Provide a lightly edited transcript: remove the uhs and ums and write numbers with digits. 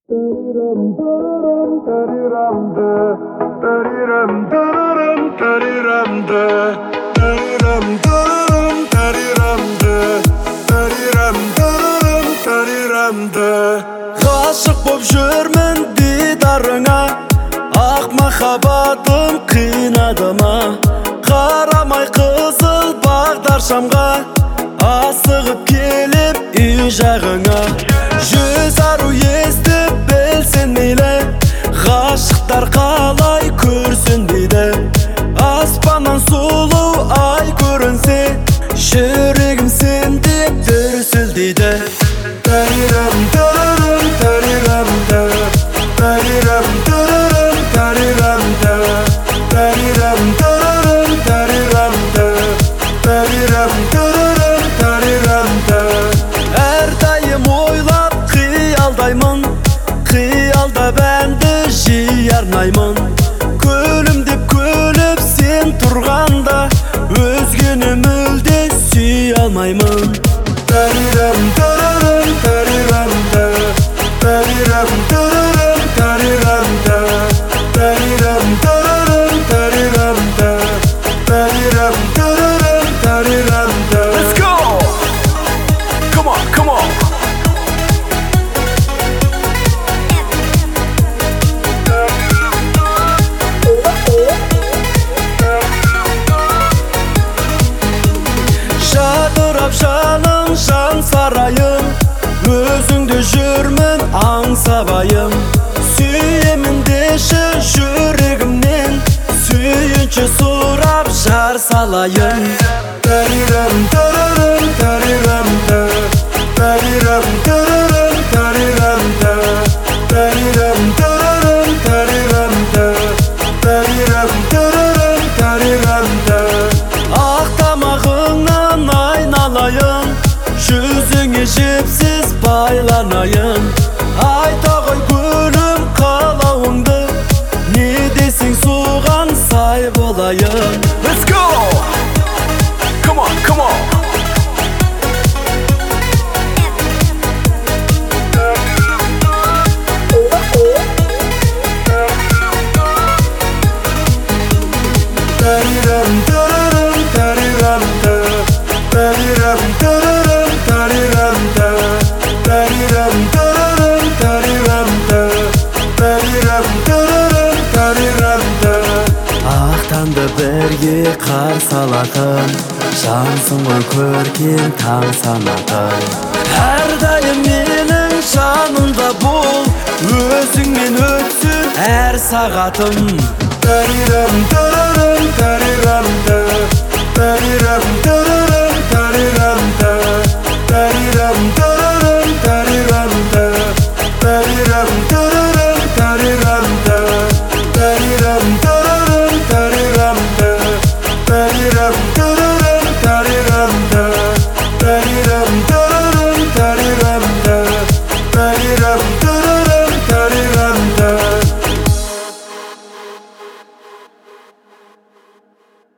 Ғашық боп жүрмін дидарыңа, ақ махаббатым қинады ма? Қарамай қызыл бағдар шамға, асығып келіп үй жағыңа. Жүз ару естіп білсін мейлі, ғашықтар қалай көрсін дейді. Аспаннан сұлу ай көрінсе, жүрегім сен деп дүрсілдейді. Әрдайым ойлап қиялдаймын, қиялда бәнді жиі арнаймын. Күлімдеп күліп сен тұрғанда, өзгені мүлде сүй алмаймын. Let's go! Come on, come on! Жадырап жаным жан сарайым, өзіңді жүрмін аңсабайым. Сүйемін деші жүрегімнен, сүйінші сұрап жар салайын. Ақ тамағыңнан айналайын, жүзіңе жіпсіз байланайын. Айта ғой гүлім қалауыңды, не десең соған сай болайын. Let's go! Come on, come on! Ақтанды бірге қарсы алатын, жансың ғой көрген таң санатын. Әрдайым менің жанымда бол, өзіңмен өтсін әр сағатым.